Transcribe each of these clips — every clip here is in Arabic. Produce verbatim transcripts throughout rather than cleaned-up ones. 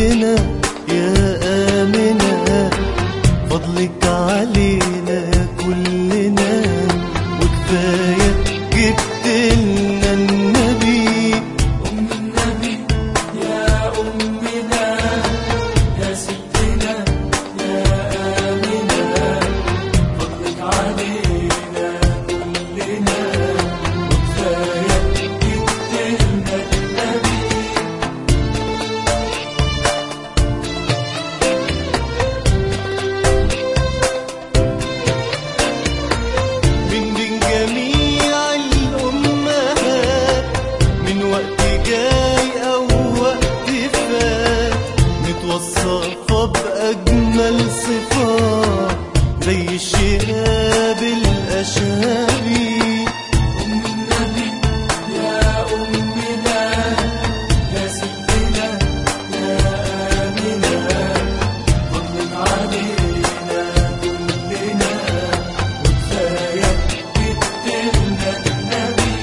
ستنا يا آمنة، فضلك علينا كلنا وكفاية جبتلنا النبي. أم النبي يا أمنا يا ستنا يا آمنة، فضلك علينا كلنا وكفاية جبتلنا النبي. من بين جميع الأمهات، من وقت جاي أو وقت فات، متوصفة بأجمل صفات زي الشهاب الأشهبي. أم النبي يا أمنا يا ستنا يا آمنة، فضلك علينا كلنا وكفاية جبتلنا النبي.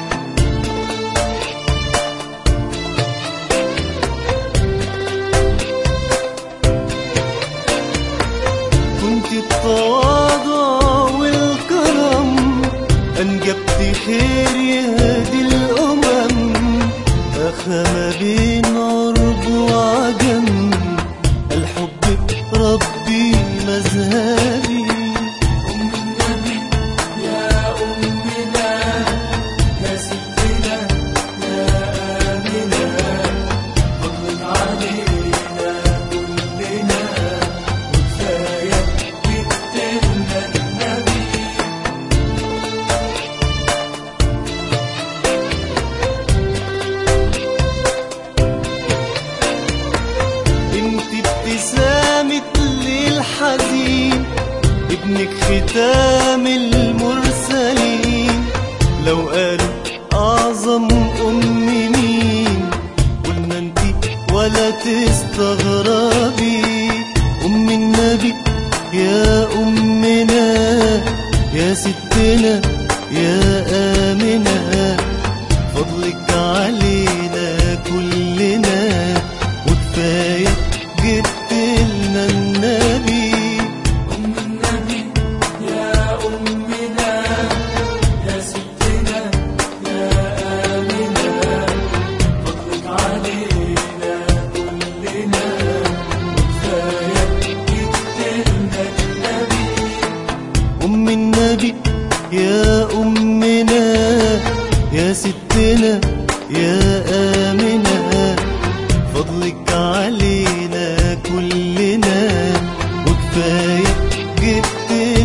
كنت التواضع والكرم، أنجبت خير يهدي الأمم، أخا ما بين عرب وعجم، الحب ربي مذهبي. أم النبي يا أمنا يا ستنا يا آمنة، فضلك علينا كلنا وكفاية جبتلنا النبي. انت ابتسامة للحزين، ابنك ختام المرسلين، لو قالوا أعظم أم مين قلنا انت ولا تستغربي. أم النبي يا أمنا يا ستنا يا آمنة، فضلك علينا كلنا وكفاية جبتلنا النبي. أم النبي يا أمنا يا ستنا يا آمنة، فضلك علينا كلنا وكفاية جبتلنا النبي. أم النبي يا أمنا يا ستنا يا آمنة، فضلك علينا كلنا وكفاية جبتلنا